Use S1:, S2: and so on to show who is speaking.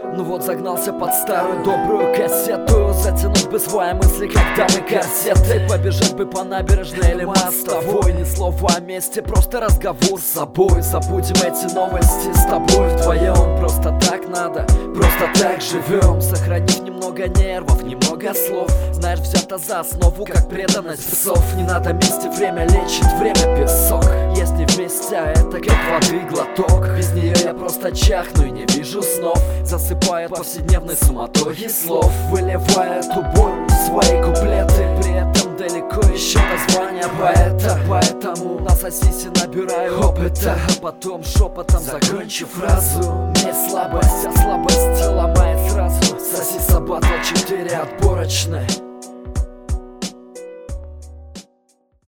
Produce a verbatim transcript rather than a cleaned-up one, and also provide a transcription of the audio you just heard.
S1: Ну вот загнался под старую добрую кассету, затянуть бы свои мысли, когда мы корсеты. Побежать бы по набережной или мостовой, ни слова о месте, просто разговор с собой. Забудем эти новости с тобой вдвоем. Просто так надо, просто так живем, сохранив немного нервов, немного слов. Знаешь, взято за основу, как преданность псов. Не надо мести, время лечит, время песок. Есть не вместе, а это как воды глоток. Без нее я просто чахну и не вижу снов. Засыпает повседневной суматохи слов, выливая эту боль в свои куплеты. При этом далеко еще до звания поэта, поэтому насосись и набираю опыта, а потом шепотом закончу фразу. Мне слабость, а слабость ломает сразу. Соси Сабатл четыре отборочной.